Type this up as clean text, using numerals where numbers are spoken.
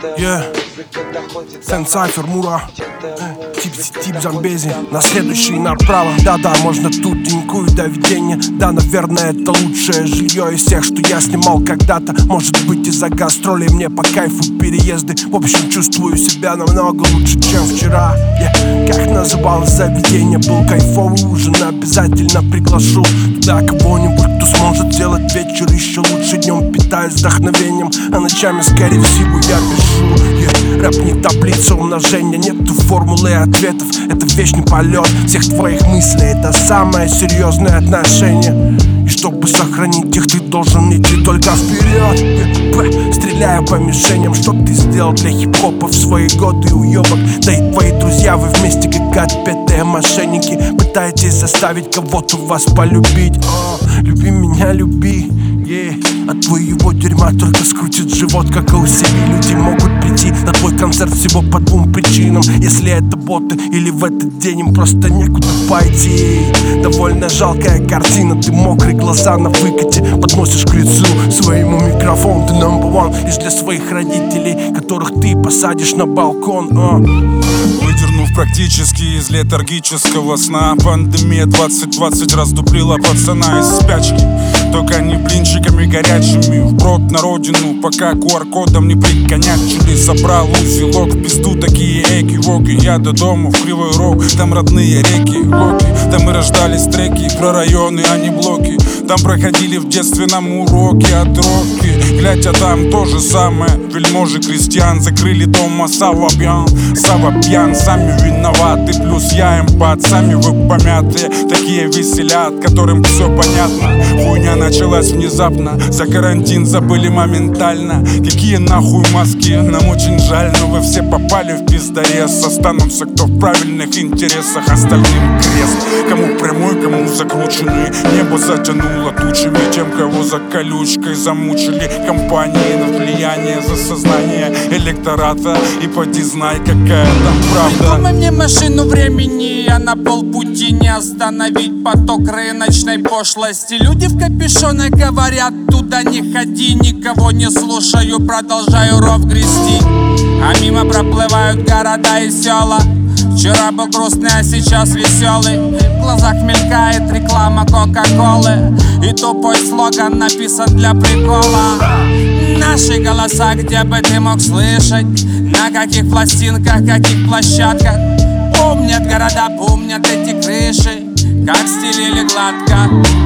Сенсайфер, Мура, тип Замбези. На следующий направо, да-да, можно тутенькую доведение. Да, наверное, это лучшее жилье из всех, что я снимал когда-то. Может быть, из-за гастролей мне по кайфу переезды. В общем, чувствую себя намного лучше, чем вчера. Как называлось заведение, был кайфовый ужин. Обязательно приглашу туда кого-нибудь, кто сможет сделать вечер еще лучше. Днем питаюсь вдохновением, а ночами скорее всего я пишу. Рэп не таблица умножения, нету формулы ответов. Это вечный полет всех твоих мыслей. Это самое серьезное отношение. И чтобы сохранить их, ты должен идти только вперед. Стреляю по мишеням, что ты сделал для хип-хопа в свои годы, уебок. Да и твои друзья, вы вместе как отпетые мошенники. Пытаетесь заставить кого-то вас полюбить. Люби меня, люби. От твоего дерьма только скрутит живот, как и у себя. Люди могут прийти на твой концерт всего по двум причинам. Если это боты или в этот день им просто некуда пойти. Довольно жалкая картина, ты мокрые глаза на выкате подносишь к лицу своему микрофон. Ты number one лишь для своих родителей, которых ты посадишь на балкон. Выдернув практически из летаргического сна, пандемия 2020 раздуплила пацана из спячки. Только не блинчиками горячими, вброд на родину, пока QR-кодом не приконячили. Собрал узелок в пизду, такие эки-воки. Я до дома в Кривой Рог, там родные реки, локи. Там и рождались треки про районы, а не блоки. Там проходили в детстве нам уроки от роки. Глядя, там то же самое. Вельможи крестьян закрыли дома Сава пьян, сами виноваты. Плюс я эмпат, сами вы помятые. Такие веселят, которым все понятно. Хуйня началась внезапно, за карантин забыли моментально. Какие нахуй маски, нам очень жаль, но вы все попали в пиздорез. Останутся кто в правильных интересах, остальным крест. Кому прямой, кому закрученный. Небо затянуло тучами, тем, кого за колючкой замучили. Компании на влияние за сознание электората. И поди знай, какая там правда. Придумай мне машину времени, а на полпути не остановить поток рыночной пошлости. Люди в капюшоны говорят, туда не ходи. Никого не слушаю, продолжаю ров грести. А мимо проплывают города и села. Вчера был грустный, а сейчас веселый. В глазах мелькает реклама Кока-Колы. И тупой слоган написан для прикола. Наши голоса, где бы ты мог слышать? На каких пластинках, каких площадках? Помнят города, помнят эти крыши, как стелили гладко.